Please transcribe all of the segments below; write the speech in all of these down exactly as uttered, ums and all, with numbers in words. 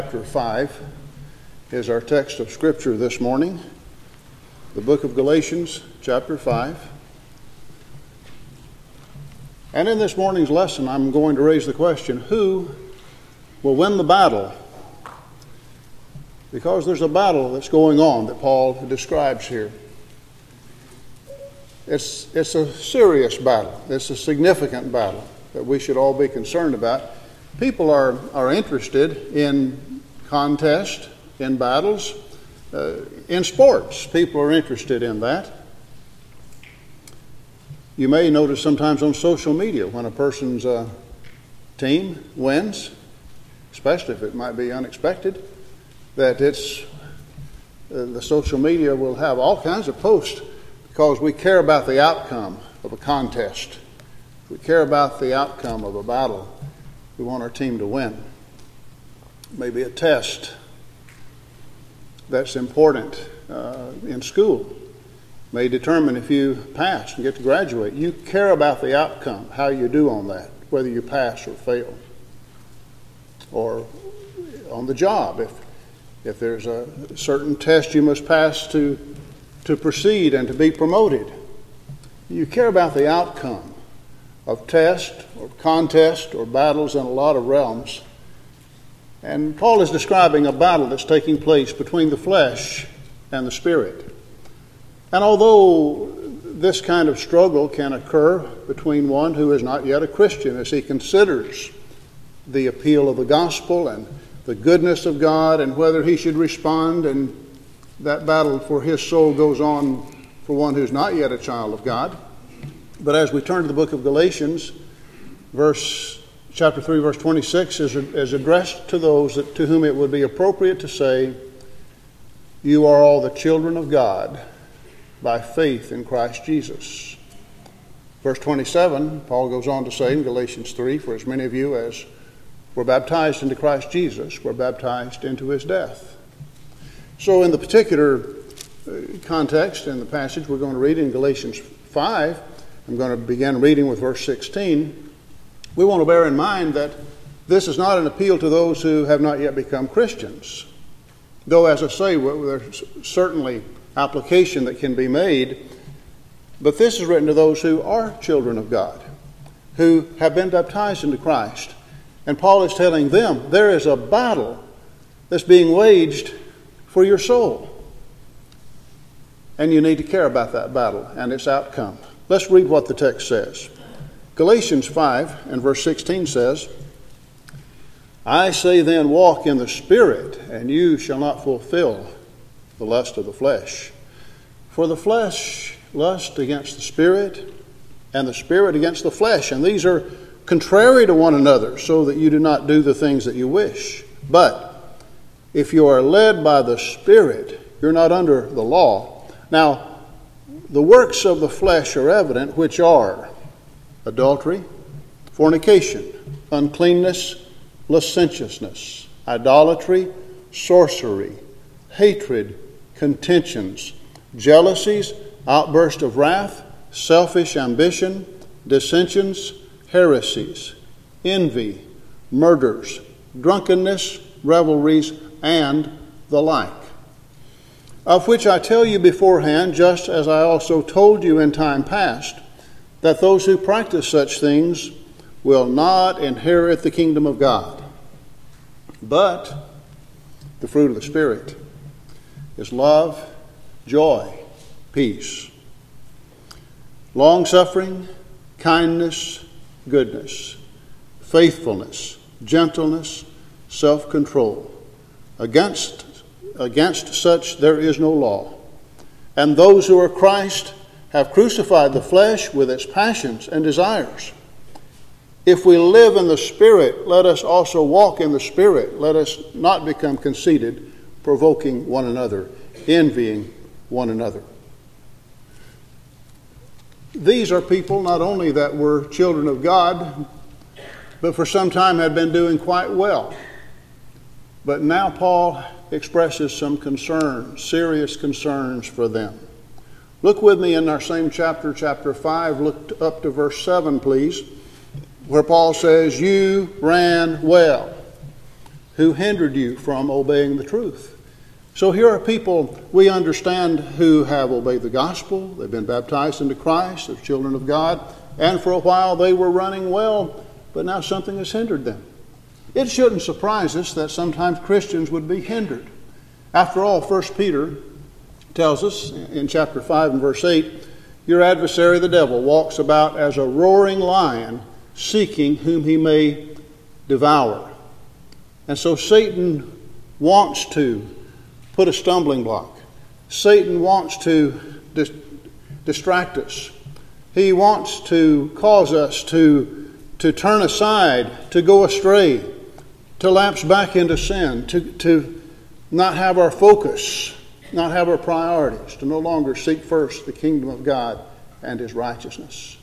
Chapter five is our text of Scripture this morning. The book of Galatians, chapter five. And in this morning's lesson, I'm going to raise the question, who will win the battle? Because there's a battle that's going on that Paul describes here. It's, it's a serious battle. It's a significant battle that we should all be concerned about. People are, are interested in contest, in battles, uh, in sports. People are interested in that. You may notice sometimes on social media when a person's uh, team wins, especially if it might be unexpected, that it's uh, the social media will have all kinds of posts because we care about the outcome of a contest. We care about the outcome of a battle. We want our team to win. Maybe a test that's important uh, in school may determine if you pass and get to graduate. You care about the outcome, how you do on that, whether you pass or fail. Or on the job, if if there's a certain test you must pass to to proceed and to be promoted. You care about the outcome of test or contest or battles in a lot of realms. And Paul is describing a battle that's taking place between the flesh and the spirit. And although this kind of struggle can occur between one who is not yet a Christian as he considers the appeal of the gospel and the goodness of God and whether he should respond, and that battle for his soul goes on for one who's not yet a child of God. But as we turn to the book of Galatians, verse chapter three, verse twenty-six is, is addressed to those that, to whom it would be appropriate to say, "You are all the children of God by faith in Christ Jesus." Verse twenty-seven, Paul goes on to say in Galatians three, "For as many of you as were baptized into Christ Jesus were baptized into his death." So in the particular context in the passage we're going to read in Galatians five, I'm going to begin reading with verse sixteen. We want to bear in mind that this is not an appeal to those who have not yet become Christians. Though, as I say, there's certainly application that can be made. But this is written to those who are children of God, who have been baptized into Christ. And Paul is telling them there is a battle that's being waged for your soul. And you need to care about that battle and its outcome. Let's read what the text says. Galatians five and verse sixteen says, "I say then, walk in the Spirit, and you shall not fulfill the lust of the flesh. For the flesh lusts against the Spirit, and the Spirit against the flesh. And these are contrary to one another, so that you do not do the things that you wish. But if you are led by the Spirit, you're not under the law. Now, the works of the flesh are evident, which are adultery, fornication, uncleanness, licentiousness, idolatry, sorcery, hatred, contentions, jealousies, outburst of wrath, selfish ambition, dissensions, heresies, envy, murders, drunkenness, revelries, and the like. Of which I tell you beforehand, just as I also told you in time past, that those who practice such things will not inherit the kingdom of God. But the fruit of the Spirit is love, joy, peace, long-suffering, kindness, goodness, faithfulness, gentleness, self-control. Against, against such there is no law. And those who are Christ have crucified the flesh with its passions and desires. If we live in the Spirit, let us also walk in the Spirit. Let us not become conceited, provoking one another, envying one another." These are people not only that were children of God, but for some time had been doing quite well. But now Paul expresses some concerns, serious concerns for them. Look with me in our same chapter, chapter five, look up to verse seven, please, where Paul says, "You ran well. who hindered you from obeying the truth. So here are people we understand who have obeyed the gospel. They've been baptized into Christ. They're children of God. And for a while they were running well, but now something has hindered them. It shouldn't surprise us that sometimes Christians would be hindered. After all, First Peter tells us in chapter five and verse eight, your adversary the devil walks about as a roaring lion, seeking whom he may devour. And so Satan wants to put a stumbling block. Satan wants to dis- distract us. He wants to cause us to, to turn aside, to go astray, to lapse back into sin, to, to not have our focus, not have our priorities, to no longer seek first the kingdom of God and His righteousness.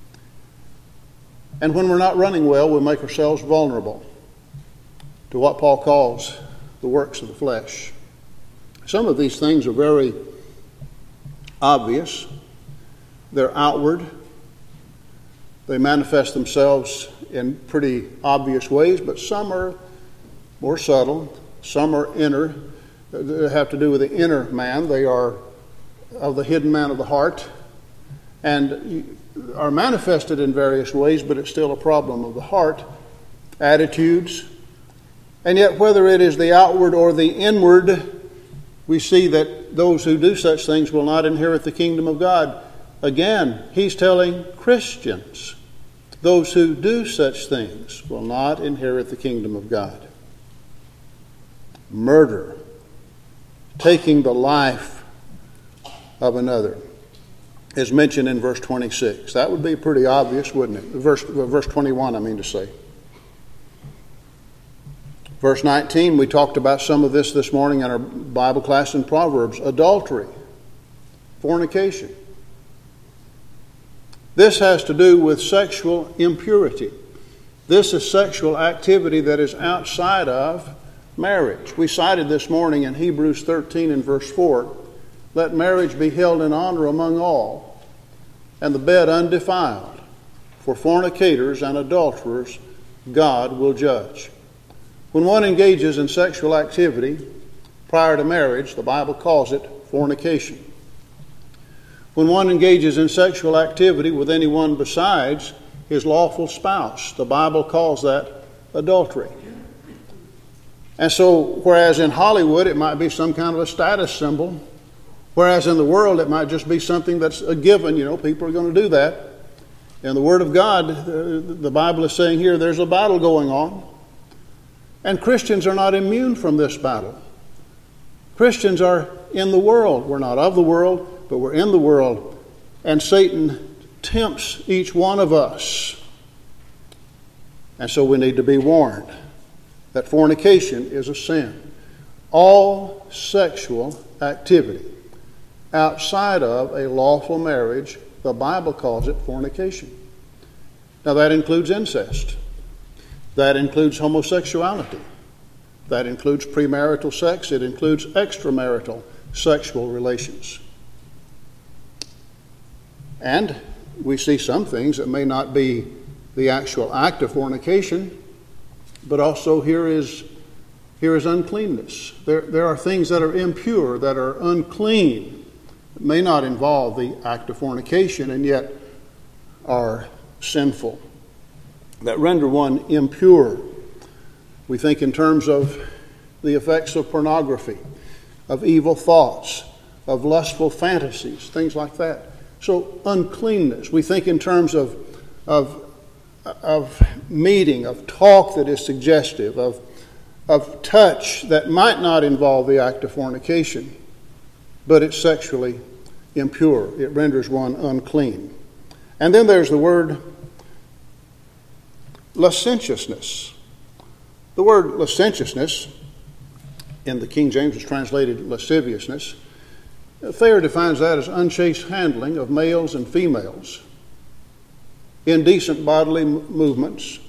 And when we're not running well, we make ourselves vulnerable to what Paul calls the works of the flesh. Some of these things are very obvious. They're outward. They manifest themselves in pretty obvious ways, but some are more subtle. Some are inner. They have to do with the inner man. They are of the hidden man of the heart and are manifested in various ways, but it's still a problem of the heart. Attitudes. And yet, whether it is the outward or the inward, we see that those who do such things will not inherit the kingdom of God. Again, he's telling Christians, those who do such things will not inherit the kingdom of God. Murder, taking the life of another, is mentioned in verse twenty-six. That would be pretty obvious, wouldn't it? Verse, verse twenty-one, I mean to say. Verse nineteen, we talked about some of this this morning in our Bible class in Proverbs. Adultery, fornication. This has to do with sexual impurity. This is sexual activity that is outside of marriage. We cited this morning in Hebrews thirteen and verse four, let marriage be held in honor among all, and the bed undefiled. For fornicators and adulterers God will judge. When one engages in sexual activity prior to marriage, the Bible calls it fornication. When one engages in sexual activity with anyone besides his lawful spouse, the Bible calls that adultery. And so, whereas in Hollywood it might be some kind of a status symbol, whereas in the world it might just be something that's a given, you know, people are going to do that. In the Word of God, the Bible is saying here there's a battle going on. And Christians are not immune from this battle. Christians are in the world. We're not of the world, but we're in the world. And Satan tempts each one of us. And so we need to be warned that fornication is a sin. All sexual activity outside of a lawful marriage, the Bible calls it fornication. Now that includes incest. That includes homosexuality. That includes premarital sex. It includes extramarital sexual relations. And we see some things that may not be the actual act of fornication, but also here is, here is uncleanness. There, there are things that are impure, that are unclean, that may not involve the act of fornication and yet are sinful, that render one impure. We think in terms of the effects of pornography, of evil thoughts, of lustful fantasies, things like that. So uncleanness. We think in terms of, of, of meeting, of talk that is suggestive, of, of touch that might not involve the act of fornication, but it's sexually impure. It renders one unclean. And then there's the word licentiousness. The word licentiousness in the King James is translated lasciviousness. Thayer defines that as unchaste handling of males and females, indecent bodily movements,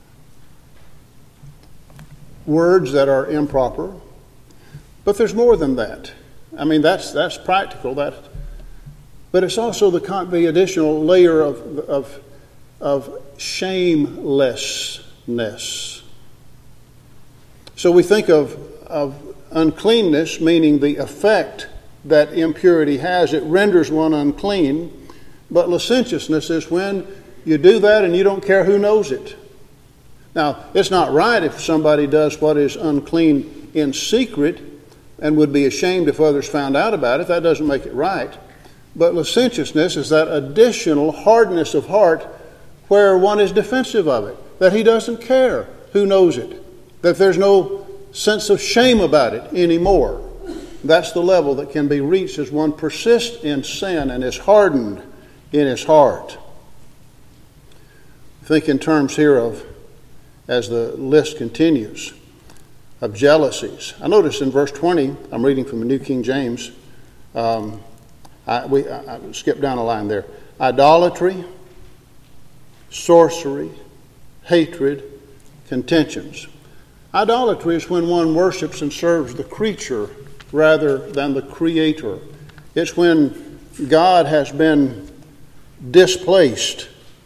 words that are improper. But there's more than that. I mean, that's that's practical. That, but it's also the, the additional layer of of of shamelessness. So we think of, of uncleanness, meaning the effect that impurity has. It renders one unclean. But licentiousness is when you do that and you don't care who knows it. Now, it's not right if somebody does what is unclean in secret and would be ashamed if others found out about it. That doesn't make it right. But licentiousness is that additional hardness of heart where one is defensive of it, that he doesn't care who knows it, that there's no sense of shame about it anymore. That's the level that can be reached as one persists in sin and is hardened in his heart. Think in terms here of, as the list continues, of jealousies. I notice in verse twenty, I'm reading from the New King James, um, I, we, I, I skipped down a line there. Idolatry, sorcery, hatred, contentions. Idolatry is when one worships and serves the creature rather than the Creator. It's when God has been displaced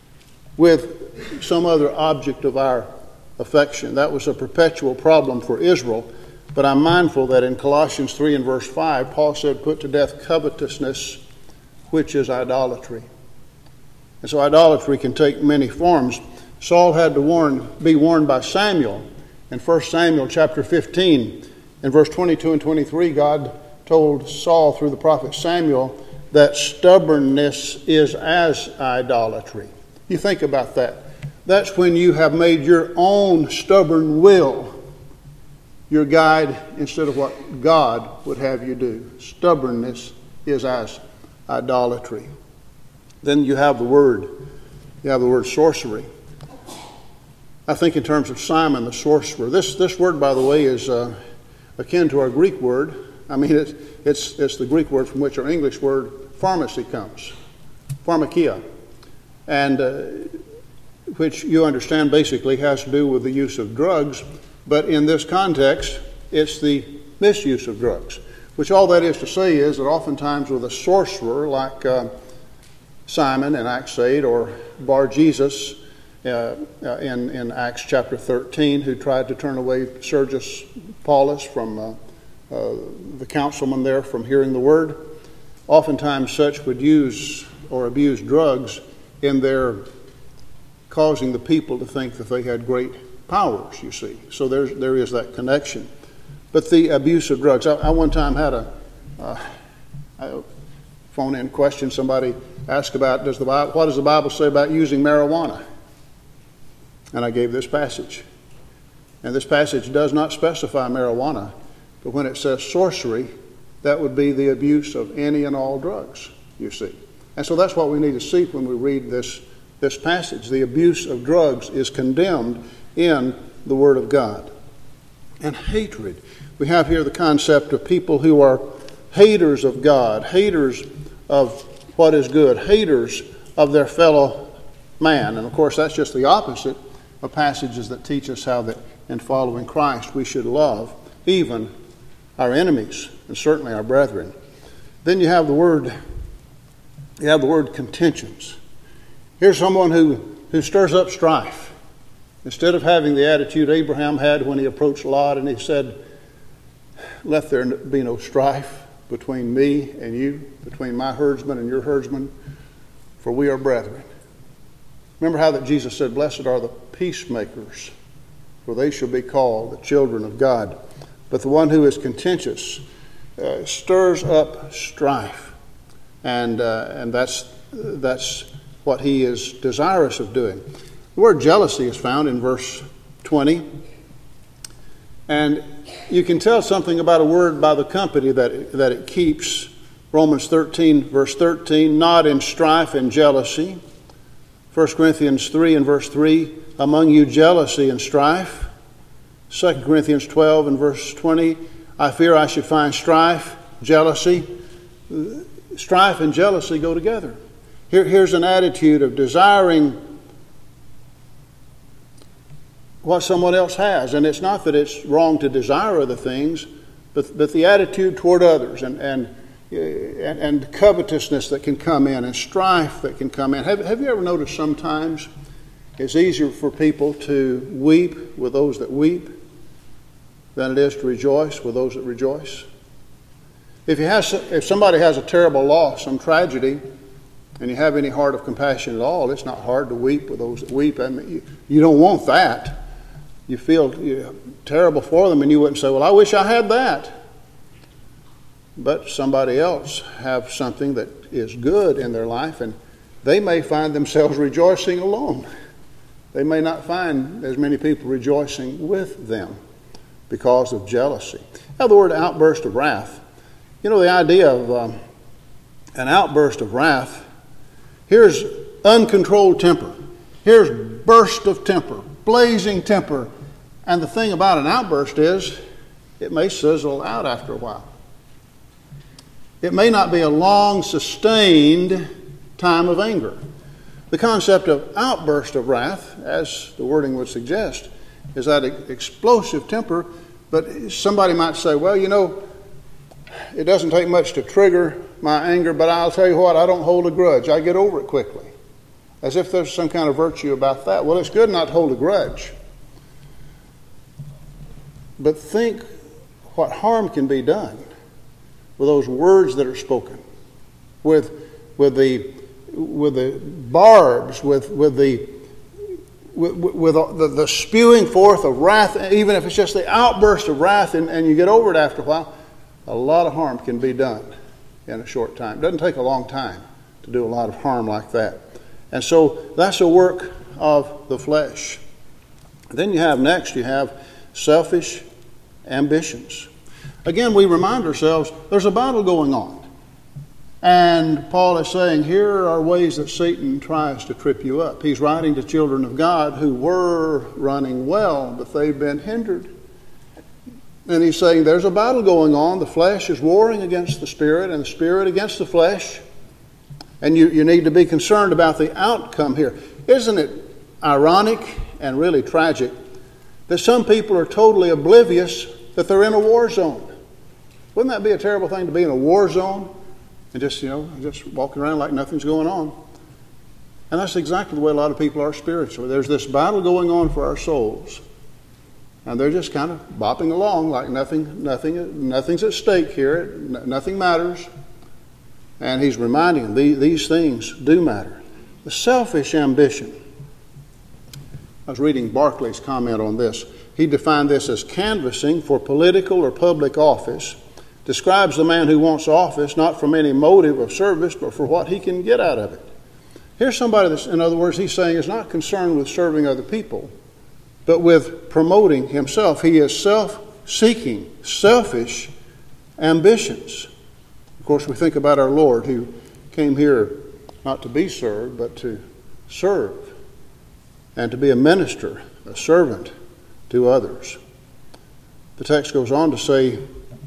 with some other object of our affection. That was a perpetual problem for Israel. But I'm mindful that in Colossians three and verse five, Paul said, put to death covetousness, which is idolatry. And so idolatry can take many forms. Saul had to warn, be warned by Samuel. In First Samuel chapter fifteen, in verse twenty-two and twenty-three, God told Saul through the prophet Samuel that stubbornness is as idolatry. You think about that. That's when you have made your own stubborn will your guide instead of what God would have you do. Stubbornness is as idolatry. Then you have the word, you have the word sorcery. I think in terms of Simon the sorcerer. This this word, by the way, is uh, akin to our Greek word. I mean, it's, it's, it's the Greek word from which our English word pharmacy comes. Pharmakia. And uh, which you understand basically has to do with the use of drugs. But in this context, it's the misuse of drugs. Which all that is to say is that oftentimes with a sorcerer like uh, Simon in Acts eight or Bar-Jesus uh, uh, in, in Acts chapter thirteen, who tried to turn away Sergius Paulus from uh, uh, the councilman there from hearing the word, oftentimes such would use or abuse drugs in their causing the people to think that they had great powers, you see. So there's, there is that connection. But the abuse of drugs. I, I one time had a, uh, a phone-in question. Somebody asked about, does the Bible, what does the Bible say about using marijuana? And I gave this passage. And this passage does not specify marijuana, but when it says sorcery, that would be the abuse of any and all drugs, you see. And so that's what we need to see when we read this, this passage. The abuse of drugs is condemned in the Word of God. And hatred. We have here the concept of people who are haters of God, haters of what is good, haters of their fellow man. And of course, that's just the opposite of passages that teach us how that in following Christ we should love even our enemies and certainly our brethren. Then you have the word, you have the word contentions. Here's someone who, who stirs up strife. Instead of having the attitude Abraham had when he approached Lot and he said, let there be no strife between me and you, between my herdsman and your herdsman, for we are brethren. Remember how that Jesus said, blessed are the peacemakers, for they shall be called the children of God. But the one who is contentious uh, stirs up strife. And uh, and that's that's what he is desirous of doing. The word jealousy is found in verse twenty. And you can tell something about a word by the company that it, that it keeps. Romans thirteen, verse thirteen, not in strife and jealousy. First Corinthians three and verse three, among you jealousy and strife. Second Corinthians twelve and verse twenty, I fear I should find strife, jealousy. Strife and jealousy go together. Here, here's an attitude of desiring what someone else has. And it's not that it's wrong to desire other things, but, but the attitude toward others and, and, and, and covetousness that can come in and strife that can come in. Have, have you ever noticed sometimes it's easier for people to weep with those that weep than it is to rejoice with those that rejoice? If you have, if somebody has a terrible loss, some tragedy, and you have any heart of compassion at all, it's not hard to weep with those that weep. I mean, you, you don't want that. You feel you know, terrible for them, and you wouldn't say, well, I wish I had that. But somebody else have something that is good in their life, and they may find themselves rejoicing alone. They may not find as many people rejoicing with them because of jealousy. Now, the word outburst of wrath. You know, the idea of um, an outburst of wrath, here's uncontrolled temper. Here's burst of temper, blazing temper. And the thing about an outburst is it may sizzle out after a while. It may not be a long, sustained time of anger. The concept of outburst of wrath, as the wording would suggest, is that explosive temper. But somebody might say, well, you know, it doesn't take much to trigger my anger, but I'll tell you what, I don't hold a grudge. I get over it quickly. As if there's some kind of virtue about that. Well, it's good not to hold a grudge. But think what harm can be done with those words that are spoken, with with the with the barbs, with with the with, with the, the spewing forth of wrath, even if it's just the outburst of wrath, and, and you get over it after a while. A lot of harm can be done in a short time. It doesn't take a long time to do a lot of harm like that. And so that's a work of the flesh. Then you have next, you have selfish ambitions. Again, we remind ourselves there's a battle going on. And Paul is saying here are ways that Satan tries to trip you up. He's writing to children of God who were running well, but they've been hindered. And he's saying there's a battle going on. The flesh is warring against the spirit and the spirit against the flesh. And you, you need to be concerned about the outcome here. Isn't it ironic and really tragic that some people are totally oblivious that they're in a war zone? Wouldn't that be a terrible thing to be in a war zone and just, you know, just walking around like nothing's going on? And that's exactly the way a lot of people are spiritually. There's this battle going on for our souls. And they're just kind of bopping along like nothing, nothing, nothing's at stake here. Nothing matters. And he's reminding them these things do matter. The selfish ambition. I was reading Barclay's comment on this. He defined this as canvassing for political or public office. Describes the man who wants office not from any motive of service, but for what he can get out of it. Here's somebody that's, in other words, he's saying is not concerned with serving other people, but with promoting himself. He is self-seeking, selfish ambitions. Of course, we think about our Lord who came here not to be served, but to serve and to be a minister, a servant to others. The text goes on to say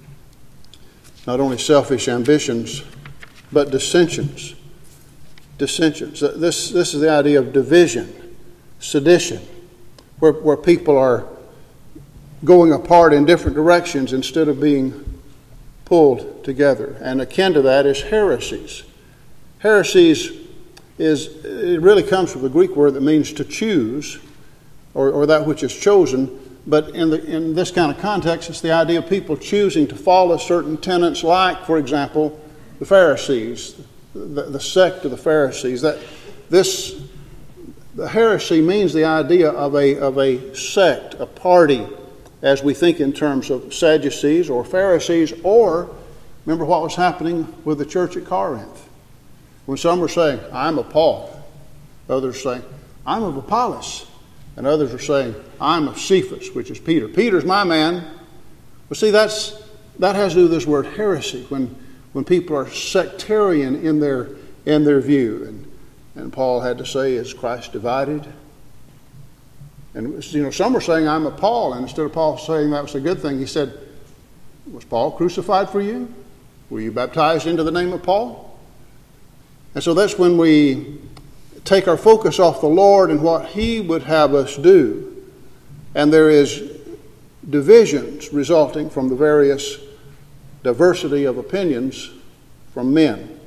not only selfish ambitions, but dissensions. Dissensions. This, this is the idea of division, sedition. Where, where people are going apart in different directions instead of being pulled together. And akin to that is heresies. Heresies is, it really comes from the Greek word that means to choose, or, or that which is chosen. But in, the, in this kind of context, it's the idea of people choosing to follow certain tenets, like, for example, the Pharisees, the, the sect of the Pharisees. That this The heresy means the idea of a, of a sect, a party, as we think in terms of Sadducees or Pharisees, or remember what was happening with the church at Corinth. When some were saying, I'm of Paul, others are saying, I'm of Apollos, and others are saying, I'm of Cephas, which is Peter. Peter's my man. Well, see, that's that has to do with this word heresy, when when people are sectarian in their in their view. And And Paul had to say, is Christ divided? And, you know, some were saying, I'm a Paul. And instead of Paul saying that was a good thing, he said, was Paul crucified for you? Were you baptized into the name of Paul? And so that's when we take our focus off the Lord and what he would have us do. And there is divisions resulting from the various diversity of opinions from men.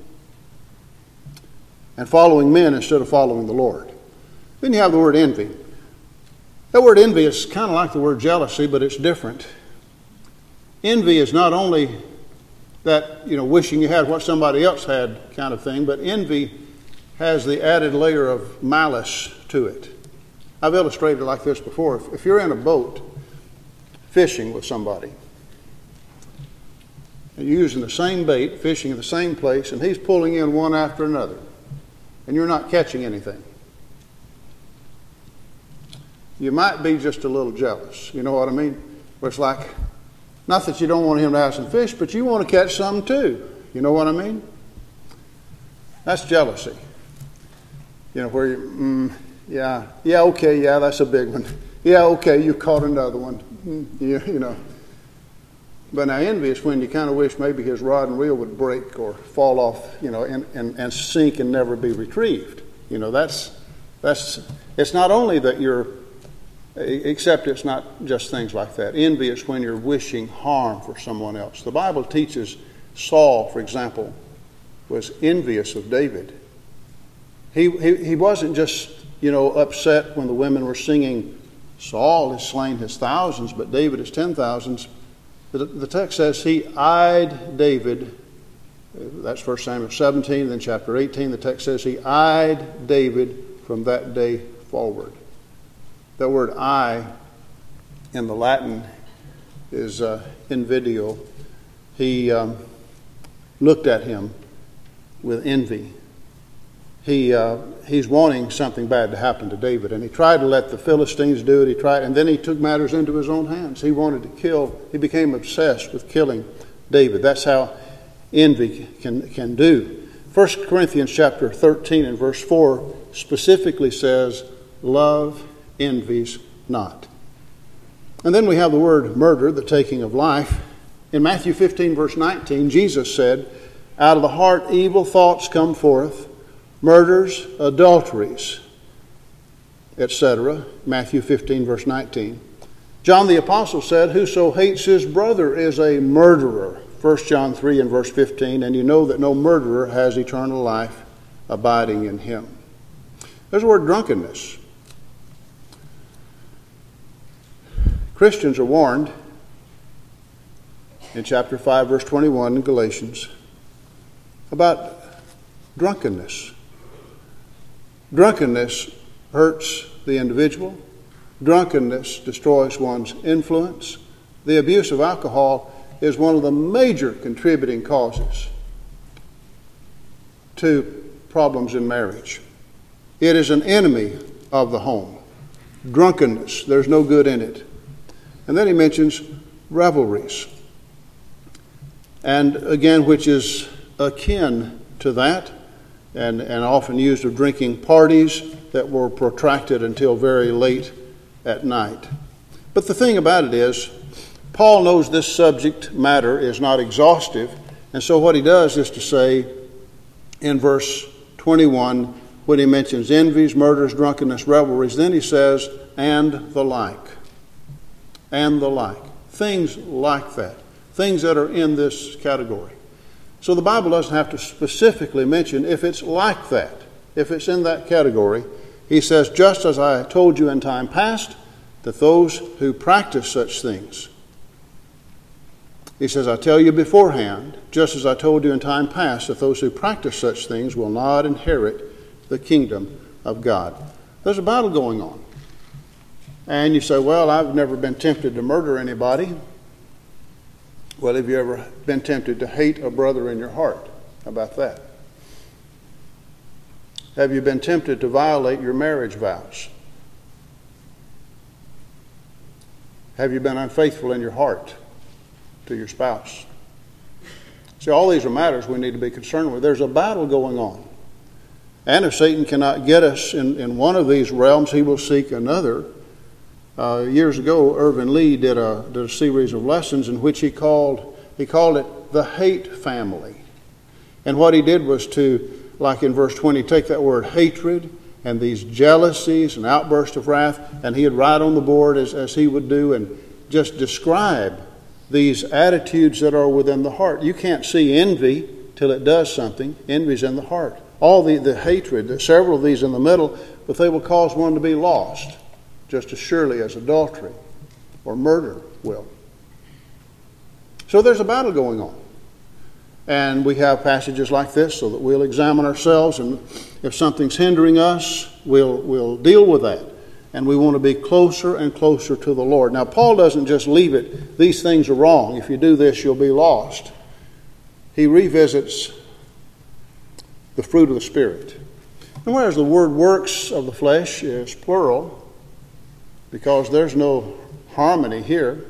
And following men instead of following the Lord. Then you have the word envy. That word envy is kind of like the word jealousy, but it's different. envy is not only that, you know, wishing you had what somebody else had kind of thing, but envy has the added layer of malice to it. I've illustrated like this before. If, if you're in a boat fishing with somebody, and you're using the same bait, fishing in the same place, and he's pulling in one after another, and you're not catching anything, you might be just a little jealous. You know what I mean? Where it's like, not that you don't want him to have some fish, but you want to catch some too. You know what I mean? That's jealousy. You know, where you, mm, yeah, yeah, okay, yeah, that's a big one. Yeah, okay, you caught another one. Mm, you, you know. But now envy is when you kind of wish maybe his rod and reel would break or fall off, you know, and, and, and sink and never be retrieved. You know, that's, that's, it's not only that you're, except it's not just things like that. Envy is when you're wishing harm for someone else. The Bible teaches Saul, for example, was envious of David. He, he, he wasn't just, you know, upset when the women were singing, Saul has slain his thousands, but David his ten thousands. The, the text says he eyed David. That's First Samuel seventeen. Then chapter eighteen, the text says he eyed David from that day forward. The word eye in the Latin is uh, invidio. He um, looked at him with envy. He uh, he's wanting something bad to happen to David, and he tried to let the Philistines do it. He tried, and then he took matters into his own hands. He wanted to kill. He became obsessed with killing David. That's how envy can can do. First Corinthians chapter thirteen and verse four specifically says, "Love envies not." And then we have the word murder, the taking of life. In Matthew fifteen verse nineteen, Jesus said, "Out of the heart evil thoughts come forth, murders, adulteries, et cetera" Matthew fifteen verse nineteen. John the Apostle said, "Whoso hates his brother is a murderer." First John three and verse fifteen. And you know that no murderer has eternal life abiding in him. There's the word drunkenness. Christians are warned in chapter five verse twenty-one in Galatians about drunkenness. Drunkenness hurts the individual. Drunkenness destroys one's influence. The abuse of alcohol is one of the major contributing causes to problems in marriage. It is an enemy of the home. Drunkenness, there's no good in it. And then he mentions revelries. And again, which is akin to that, and, and often used of drinking parties that were protracted until very late at night. But the thing about it is, Paul knows this subject matter is not exhaustive, and so what he does is to say in verse twenty-one, when he mentions envies, murders, drunkenness, revelries, then he says, and the like. And the like. Things like that. Things that are in this category. So the Bible doesn't have to specifically mention if it's like that, if it's in that category. He says, just as I told you in time past, that those who practice such things. He says, I tell you beforehand, just as I told you in time past, that those who practice such things will not inherit the kingdom of God. There's a battle going on. And you say, well, I've never been tempted to murder anybody. Well, have you ever been tempted to hate a brother in your heart? How about that? Have you been tempted to violate your marriage vows? Have you been unfaithful in your heart to your spouse? See, all these are matters we need to be concerned with. There's a battle going on. And if Satan cannot get us in, in one of these realms, he will seek another. Uh, years ago, Irvin Lee did a, did a series of lessons in which he called, he called it the hate family. And what he did was to, like in verse twenty, take that word hatred and these jealousies and outbursts of wrath, and he'd write on the board as, as he would do and just describe these attitudes that are within the heart. You can't see envy till it does something. Envy's in the heart. All the, the hatred, there's several of these in the middle, but they will cause one to be lost, just as surely as adultery or murder will. So there's a battle going on. And we have passages like this so that we'll examine ourselves, and if something's hindering us, we'll, we'll deal with that. And we want to be closer and closer to the Lord. Now, Paul doesn't just leave it, these things are wrong. If you do this, you'll be lost. He revisits the fruit of the Spirit. And whereas the word works of the flesh is plural, because there's no harmony here,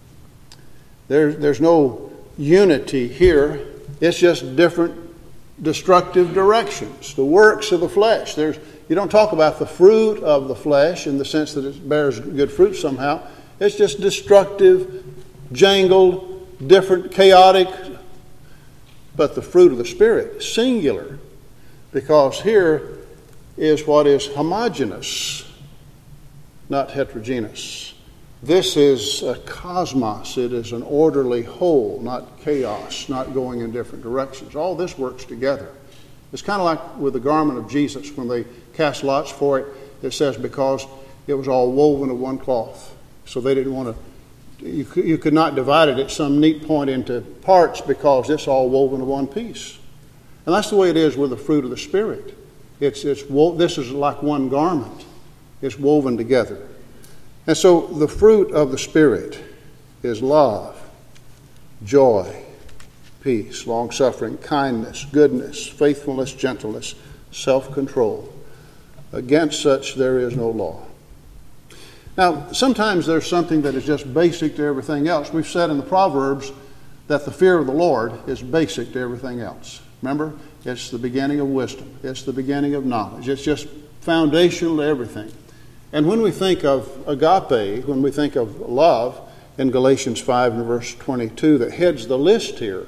there, there's no unity here, it's just different destructive directions. The works of the flesh. There's, you don't talk about the fruit of the flesh in the sense that it bears good fruit somehow. It's just destructive, jangled, different, chaotic. But the fruit of the Spirit, singular, because here is what is homogeneous, not heterogeneous. This is a cosmos. It is an orderly whole, not chaos, not going in different directions. All this works together. It's kind of like with the garment of Jesus when they cast lots for it. It says because it was all woven of one cloth. So they didn't want to, you could, you could not divide it at some neat point into parts because it's all woven of one piece. And that's the way it is with the fruit of the Spirit. It's, it's this is like one garment. It's woven together. And so the fruit of the Spirit is love, joy, peace, long-suffering, kindness, goodness, faithfulness, gentleness, self-control. Against such there is no law. Now, sometimes there's something that is just basic to everything else. We've said in the Proverbs that the fear of the Lord is basic to everything else. Remember, it's the beginning of wisdom. It's the beginning of knowledge. It's just foundational to everything. And when we think of agape, when we think of love, in Galatians five and verse twenty-two, that heads the list here,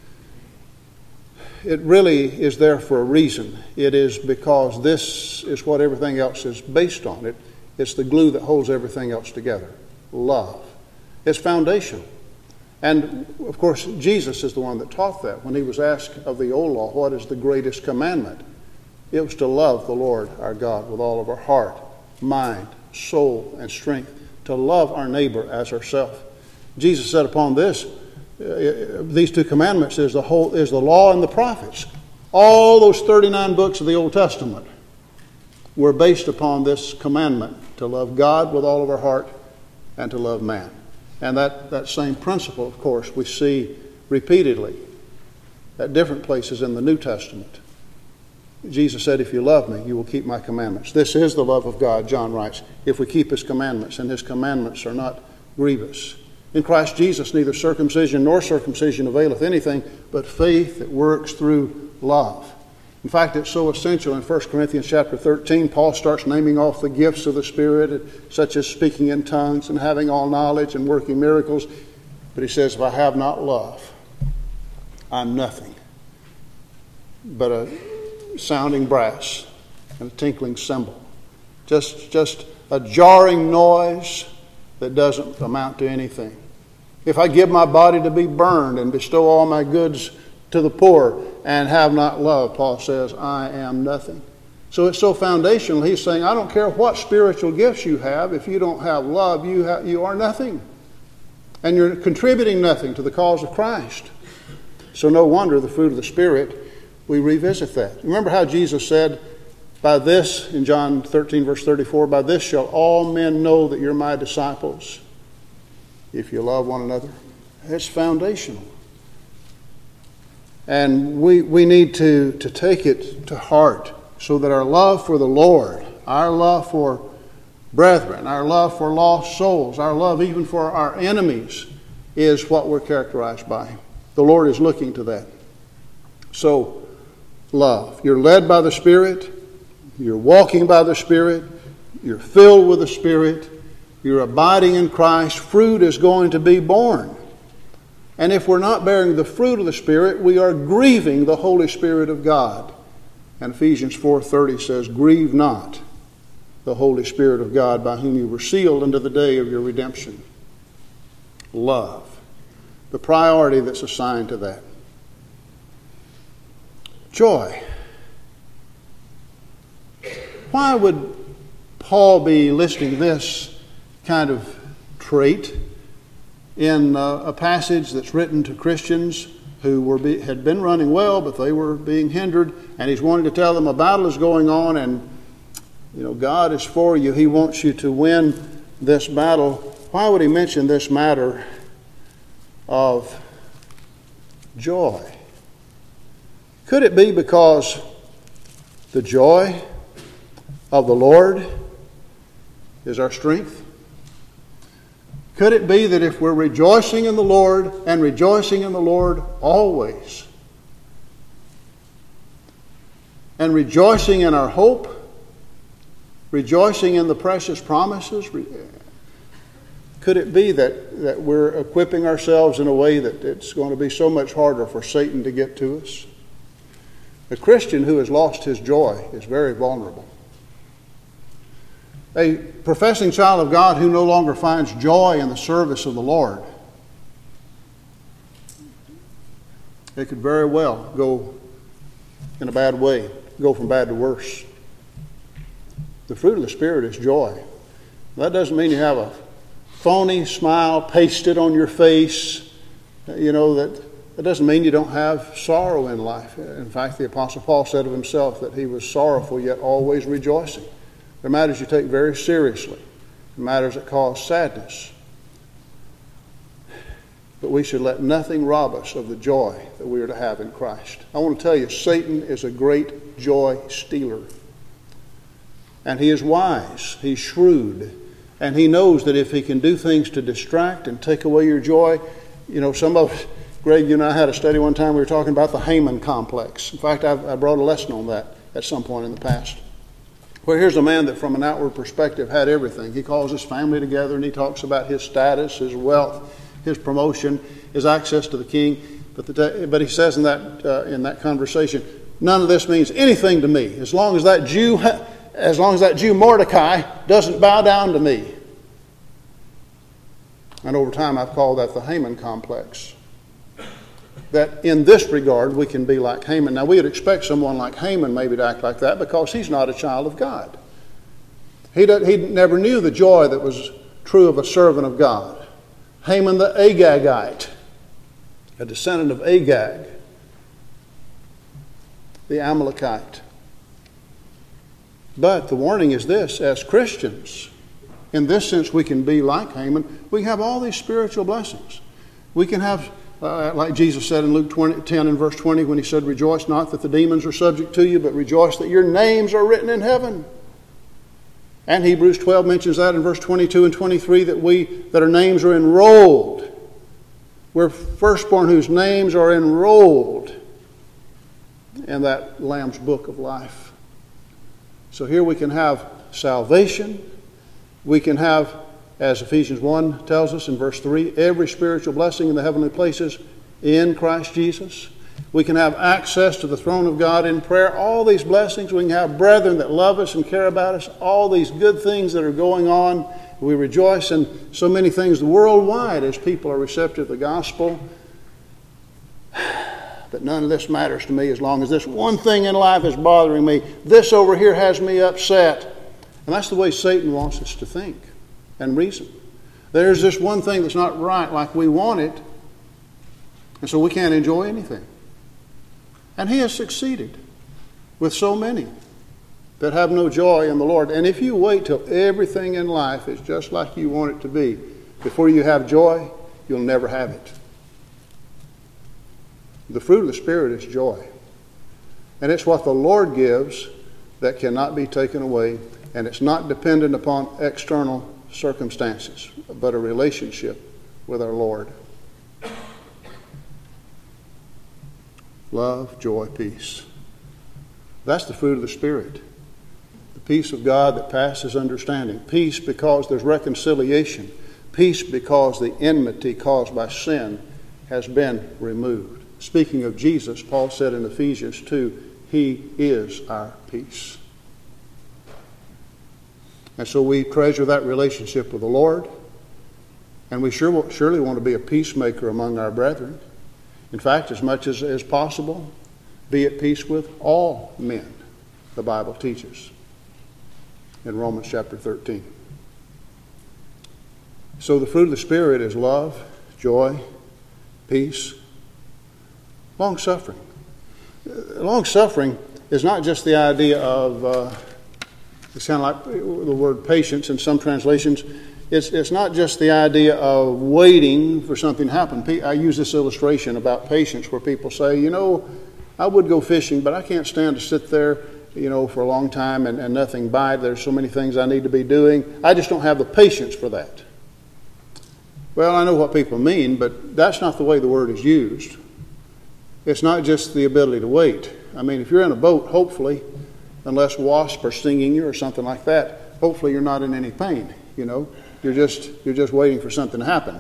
it really is there for a reason. It is because this is what everything else is based on. It, it's the glue that holds everything else together. Love. It's foundational. And, of course, Jesus is the one that taught that. When he was asked of the old law, what is the greatest commandment? It was to love the Lord our God with all of our heart, mind, soul, and strength, to love our neighbor as ourselves. Jesus said upon this, uh, these two commandments is the whole is the law and the prophets. All those thirty-nine books of the Old Testament were based upon this commandment to love God with all of our heart and to love man. And that, that same principle, of course, we see repeatedly at different places in the New Testament. Jesus said, if you love me, you will keep my commandments. This is the love of God, John writes, if we keep his commandments, and his commandments are not grievous. In Christ Jesus, neither circumcision nor circumcision availeth anything, but faith that works through love. In fact, it's so essential in First Corinthians chapter thirteen, Paul starts naming off the gifts of the Spirit, such as speaking in tongues and having all knowledge and working miracles. But he says, if I have not love, I'm nothing but a sounding brass and a tinkling cymbal. Just, just a jarring noise that doesn't amount to anything. If I give my body to be burned and bestow all my goods to the poor and have not love, Paul says, I am nothing. So it's so foundational. He's saying, I don't care what spiritual gifts you have. If you don't have love, you, have, you are nothing. And you're contributing nothing to the cause of Christ. So no wonder the fruit of the Spirit, we revisit that. Remember how Jesus said, by this, in John thirteen, verse thirty-four, by this shall all men know that you're my disciples, if you love one another. It's foundational. And we, we need to, to take it to heart so that our love for the Lord, our love for brethren, our love for lost souls, our love even for our enemies is what we're characterized by. The Lord is looking to that. So, love. You're led by the Spirit. You're walking by the Spirit. You're filled with the Spirit. You're abiding in Christ. Fruit is going to be born. And if we're not bearing the fruit of the Spirit, we are grieving the Holy Spirit of God. And Ephesians four thirty says, grieve not the Holy Spirit of God, by whom you were sealed unto the day of your redemption. Love. The priority that's assigned to that. Joy. Why would Paul be listing this kind of trait in uh, a passage that's written to Christians who were be, had been running well, but they were being hindered, and he's wanting to tell them a battle is going on, and you know God is for you. He wants you to win this battle. Why would he mention this matter of joy? Could it be because the joy of the Lord is our strength? Could it be that if we're rejoicing in the Lord and rejoicing in the Lord always, and rejoicing in our hope, rejoicing in the precious promises, could it be that, that we're equipping ourselves in a way that it's going to be so much harder for Satan to get to us? A Christian who has lost his joy is very vulnerable. A professing child of God who no longer finds joy in the service of the Lord, it could very well go in a bad way, go from bad to worse. The fruit of the Spirit is joy. That doesn't mean you have a phony smile pasted on your face. You know, that, that doesn't mean you don't have sorrow in life. In fact, the Apostle Paul said of himself that he was sorrowful yet always rejoicing. There are matters you take very seriously, matters that cause sadness. But we should let nothing rob us of the joy that we are to have in Christ. I want to tell you, Satan is a great joy stealer. And he is wise, he's shrewd, and he knows that if he can do things to distract and take away your joy, you know, some of, Greg, you and I had a study one time, we were talking about the Haman complex. In fact, I've, I brought a lesson on that at some point in the past. Well, here's a man that from an outward perspective had everything. He calls his family together and he talks about his status, his wealth, his promotion, his access to the king. But, the, but he says in that, uh, in that conversation, none of this means anything to me as long as that Jew, as long as that Jew Mordecai doesn't bow down to me. And over time I've called that the Haman complex. That in this regard we can be like Haman. Now we would expect someone like Haman maybe to act like that because he's not a child of God. He, did, he never knew the joy that was true of a servant of God. Haman the Agagite, a descendant of Agag, the Amalekite. But the warning is this: as Christians, in this sense we can be like Haman. We have all these spiritual blessings. We can have Uh, like Jesus said in Luke twenty, ten and verse twenty when he said, rejoice not that the demons are subject to you, but rejoice that your names are written in heaven. And Hebrews twelve mentions that in verse twenty-two and twenty-three, that we, that our names are enrolled. We're firstborn whose names are enrolled in that Lamb's book of life. So here we can have salvation. We can have, as Ephesians one tells us in verse three, every spiritual blessing in the heavenly places in Christ Jesus. We can have access to the throne of God in prayer. All these blessings. We can have brethren that love us and care about us. All these good things that are going on. We rejoice in so many things worldwide as people are receptive to the gospel. But none of this matters to me as long as this one thing in life is bothering me. This over here has me upset. And that's the way Satan wants us to think and reason. There's this one thing that's not right like we want it, and so we can't enjoy anything. And he has succeeded with so many that have no joy in the Lord. And if you wait till everything in life is just like you want it to be before you have joy, you'll never have it. The fruit of the Spirit is joy. And it's what the Lord gives that cannot be taken away, and it's not dependent upon external circumstances, but a relationship with our Lord. Love, joy, peace. That's the fruit of the Spirit. The peace of God that passes understanding. Peace because there's reconciliation. Peace because the enmity caused by sin has been removed. Speaking of Jesus, Paul said in Ephesians two, He is our peace. And so we treasure that relationship with the Lord. And we sure, surely want to be a peacemaker among our brethren. In fact, as much as is possible, be at peace with all men, the Bible teaches in Romans chapter thirteen. So the fruit of the Spirit is love, joy, peace, long-suffering. Long-suffering is not just the idea of, uh, it sounds like the word patience in some translations. It's, it's not just the idea of waiting for something to happen. I use this illustration about patience where people say, you know, I would go fishing, but I can't stand to sit there, you know, for a long time and, and nothing bite. There's so many things I need to be doing. I just don't have the patience for that. Well, I know what people mean, but that's not the way the word is used. It's not just the ability to wait. I mean, if you're in a boat, hopefully, unless wasps are stinging you or something like that, hopefully you're not in any pain, you know. You're just you're just waiting for something to happen.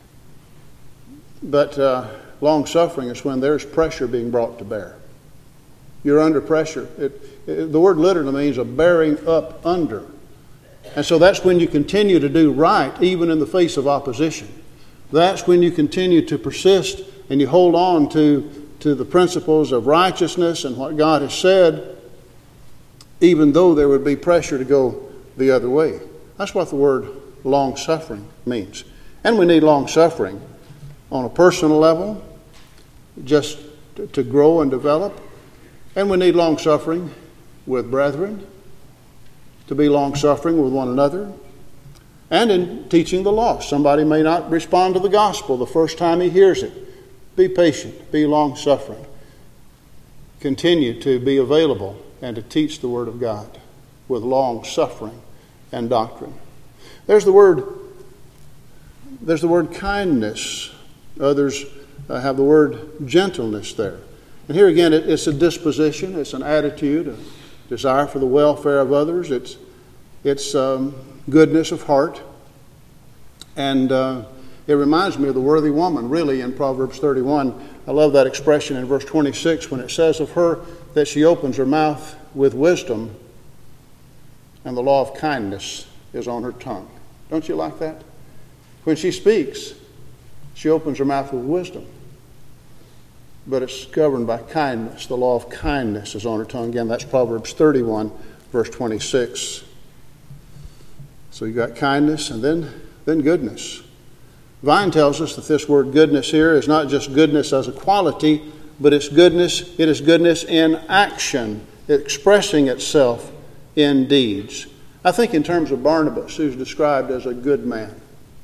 But uh, long-suffering is when there's pressure being brought to bear. You're under pressure. It, it, the word literally means a bearing up under. And so that's when you continue to do right, even in the face of opposition. That's when you continue to persist and you hold on to, to the principles of righteousness and what God has said, even though there would be pressure to go the other way. That's what the word long-suffering means. And we need long-suffering on a personal level, just to, to grow and develop. And we need long-suffering with brethren, to be long-suffering with one another, and in teaching the lost. Somebody may not respond to the gospel the first time he hears it. Be patient, be long-suffering. Continue to be available and to teach the Word of God with long-suffering and doctrine. There's the word, there's the word kindness. Others uh, have the word gentleness there. And here again, it, it's a disposition, it's an attitude, a desire for the welfare of others. It's, it's um, goodness of heart. And uh, it reminds me of the worthy woman, really, in Proverbs thirty-one. I love that expression in verse twenty-six when it says of her that she opens her mouth with wisdom and the law of kindness is on her tongue. Don't you like that? When she speaks, she opens her mouth with wisdom. But it's governed by kindness. The law of kindness is on her tongue. Again, that's Proverbs thirty-one, verse twenty-six. So you got kindness and then, then goodness. Vine tells us that this word goodness here is not just goodness as a quality, but it's goodness, it is goodness in action, expressing itself in deeds. I think in terms of Barnabas, who's described as a good man.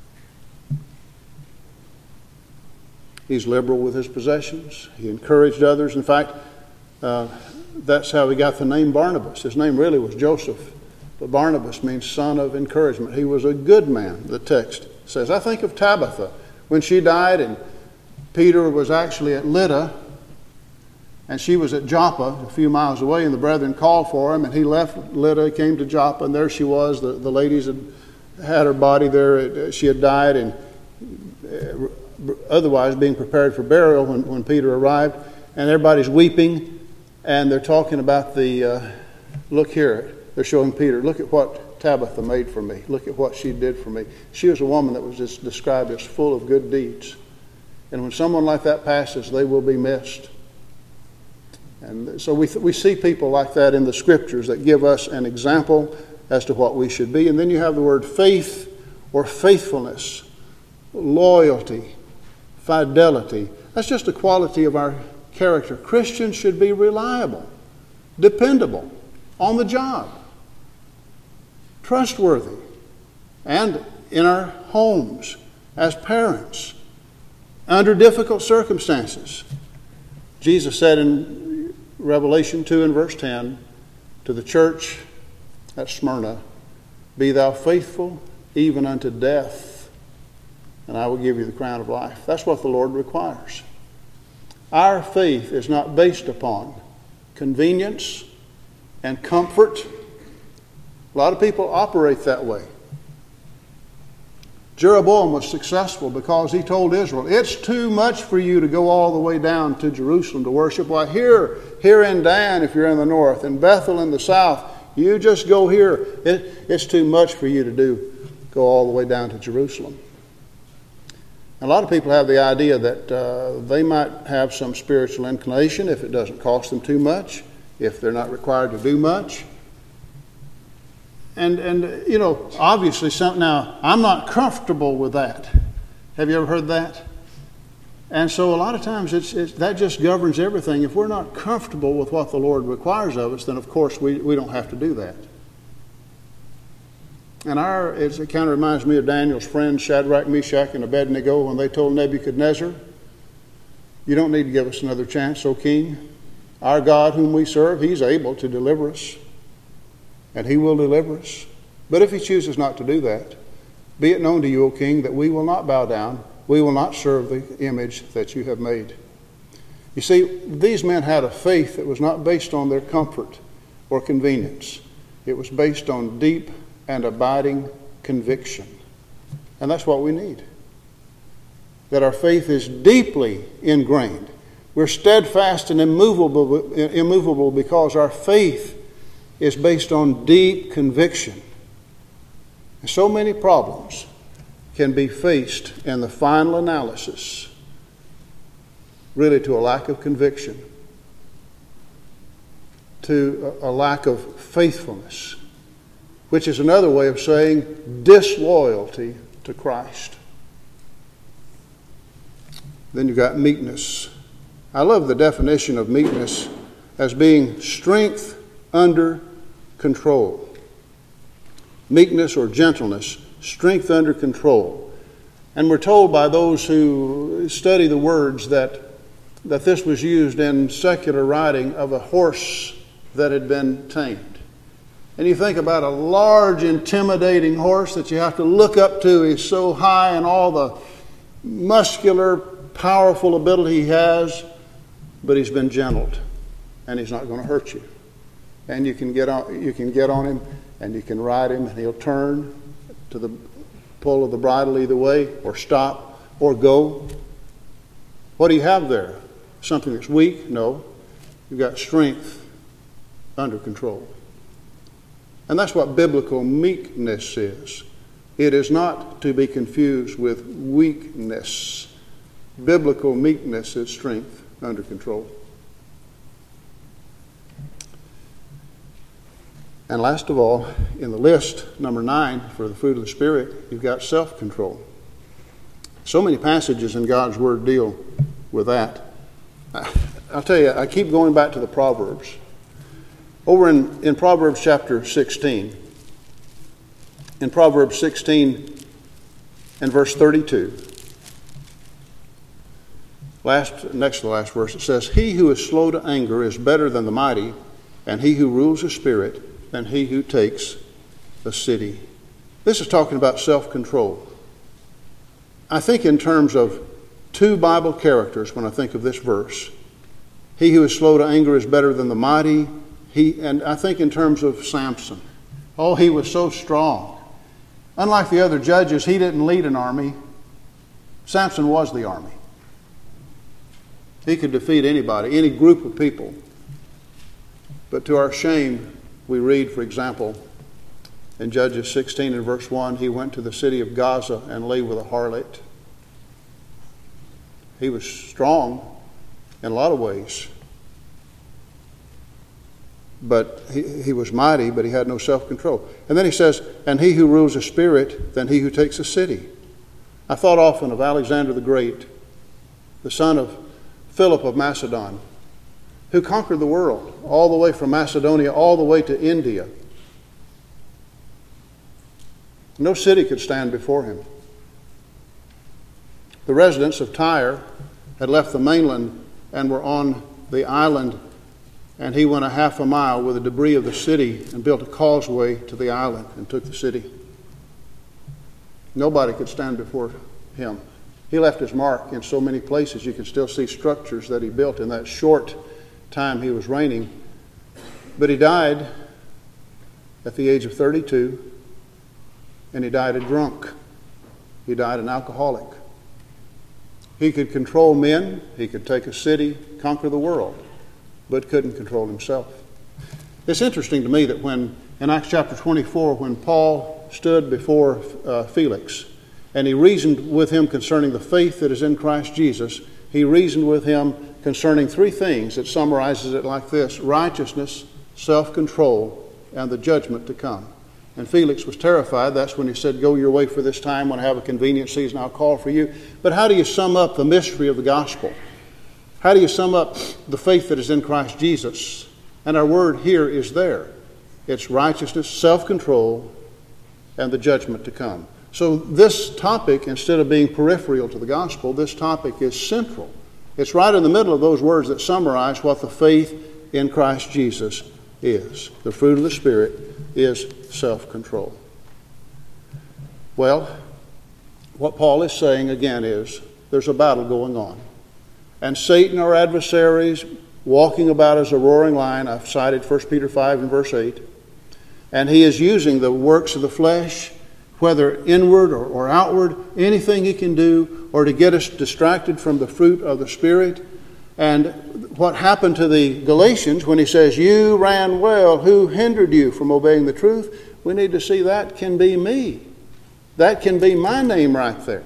He's liberal with his possessions. He encouraged others. In fact, uh, that's how he got the name Barnabas. His name really was Joseph, but Barnabas means son of encouragement. He was a good man, the text says. I think of Tabitha when she died and Peter was actually at Lydda and she was at Joppa a few miles away, and the brethren called for him, and he left Lydda, came to Joppa, and there she was. The, the ladies had had her body there. She had died and otherwise being prepared for burial when, when Peter arrived. And everybody's weeping, and they're talking about the, uh, look here, they're showing Peter, look at what Tabitha made for me. Look at what she did for me. She was a woman that was just described as full of good deeds. And when someone like that passes, they will be missed. And so we, th- we see people like that in the Scriptures that give us an example as to what we should be. And then you have the word faith or faithfulness, loyalty, fidelity. That's just a quality of our character. Christians should be reliable, dependable, on the job, trustworthy, and in our homes, as parents, under difficult circumstances. Jesus said in Revelation two and verse ten to the church at Smyrna, "Be thou faithful even unto death, and I will give you the crown of life." That's what the Lord requires. Our faith is not based upon convenience and comfort. A lot of people operate that way. Jeroboam was successful because he told Israel, it's too much for you to go all the way down to Jerusalem to worship. Why, here, here in Dan, if you're in the north, and Bethel in the south, you just go here. It, it's too much for you to do, go all the way down to Jerusalem. A lot of people have the idea that uh, they might have some spiritual inclination if it doesn't cost them too much, if they're not required to do much. And, and you know, obviously, some, now, I'm not comfortable with that. Have you ever heard that? And so a lot of times it's, it's, that just governs everything. If we're not comfortable with what the Lord requires of us, then of course we, we don't have to do that. And our, it's, it kind of reminds me of Daniel's friends, Shadrach, Meshach, and Abednego, when they told Nebuchadnezzar, you don't need to give us another chance, O king. Our God whom we serve, he's able to deliver us. And he will deliver us. But if he chooses not to do that, be it known to you, O king, that we will not bow down. We will not serve the image that you have made. You see, these men had a faith that was not based on their comfort or convenience. It was based on deep and abiding conviction. And that's what we need. That our faith is deeply ingrained. We're steadfast and immovable, immovable because our faith is based on deep conviction. And so many problems can be faced in the final analysis really to a lack of conviction, to a lack of faithfulness, which is another way of saying disloyalty to Christ. Then you've got meekness. I love the definition of meekness as being strength under control. Meekness or gentleness, strength under control. And we're told by those who study the words that, that this was used in secular writing of a horse that had been tamed. And you think about a large, intimidating horse that you have to look up to. He's so high and all the muscular, powerful ability he has, but he's been gentled, and he's not going to hurt you. And you can get on, you can get on him, and you can ride him, and he'll turn to the pull of the bridle either way, or stop, or go. What do you have there? Something that's weak? No. You've got strength under control. And that's what biblical meekness is. It is not to be confused with weakness. Biblical meekness is strength under control. And last of all, in the list, number nine, for the fruit of the Spirit, you've got self-control. So many passages in God's Word deal with that. I'll tell you, I keep going back to the Proverbs. Over in, in Proverbs chapter sixteen, in Proverbs sixteen and verse thirty-two, last, next to the last verse, it says, he who is slow to anger is better than the mighty, and he who rules a spirit than he who takes a city. This is talking about self-control. I think in terms of two Bible characters when I think of this verse. He who is slow to anger is better than the mighty. He, and I think in terms of Samson. Oh, he was so strong. Unlike the other judges, he didn't lead an army. Samson was the army. He could defeat anybody, any group of people. But to our shame, we read, for example, in Judges sixteen and verse one, he went to the city of Gaza and lay with a harlot. He was strong in a lot of ways. But he, he was mighty, but he had no self-control. And then he says, and he who rules a spirit than he who takes a city. I thought often of Alexander the Great, the son of Philip of Macedon, who conquered the world, all the way from Macedonia, all the way to India. No city could stand before him. The residents of Tyre had left the mainland and were on the island, and he went a half a mile with the debris of the city and built a causeway to the island and took the city. Nobody could stand before him. He left his mark in so many places. You can still see structures that he built in that short time he was reigning. But he died at the age of thirty-two, and he died a drunk. He died an alcoholic. He could control men, he could take a city, conquer the world, but couldn't control himself. It's interesting to me that when, in Acts chapter twenty-four, when Paul stood before uh, Felix, and he reasoned with him concerning the faith that is in Christ Jesus, he reasoned with him concerning three things. It summarizes it like this: righteousness, self-control, and the judgment to come. And Felix was terrified. That's when he said, go your way for this time. When I have a convenient season, I'll call for you. But how do you sum up the mystery of the gospel? How do you sum up the faith that is in Christ Jesus? And our word here is there. It's righteousness, self-control, and the judgment to come. So this topic, instead of being peripheral to the gospel, this topic is central. It's right in the middle of those words that summarize what the faith in Christ Jesus is. The fruit of the Spirit is self-control. Well, what Paul is saying again is there's a battle going on. And Satan, our adversaries, walking about as a roaring lion. I've cited First Peter five and verse eight. And he is using the works of the flesh, whether inward or, or outward, anything he can do, or to get us distracted from the fruit of the Spirit. And what happened to the Galatians when he says, you ran well, who hindered you from obeying the truth? We need to see that can be me. That can be my name right there.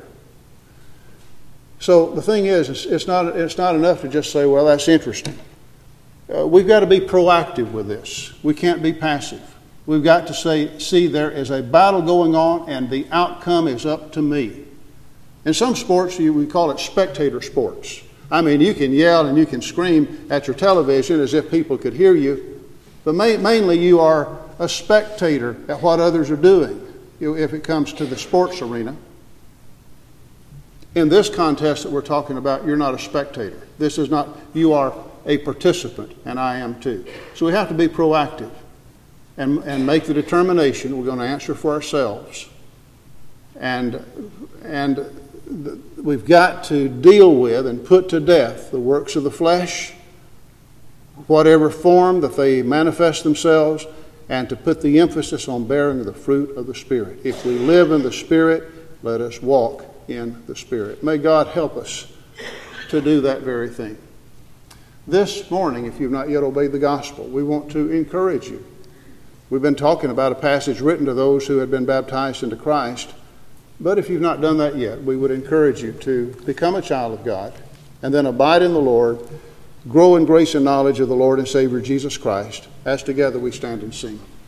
So the thing is, it's, it's, not, it's not enough to just say, well, that's interesting. Uh, we've got to be proactive with this. We can't be passive. We've got to say, see, there is a battle going on, and the outcome is up to me. In some sports, you, we call it spectator sports. I mean, you can yell and you can scream at your television as if people could hear you, but ma- mainly you are a spectator at what others are doing, you know, if it comes to the sports arena. In this contest that we're talking about, you're not a spectator. This is not, you are a participant, and I am too. So we have to be proactive and, and make the determination we're going to answer for ourselves. And, and the, we've got to deal with and put to death the works of the flesh, whatever form that they manifest themselves, and to put the emphasis on bearing the fruit of the Spirit. If we live in the Spirit, let us walk in the Spirit. May God help us to do that very thing. This morning, if you've not yet obeyed the gospel, we want to encourage you. We've been talking about a passage written to those who had been baptized into Christ. But if you've not done that yet, we would encourage you to become a child of God and then abide in the Lord, grow in grace and knowledge of the Lord and Savior Jesus Christ, as together we stand and sing.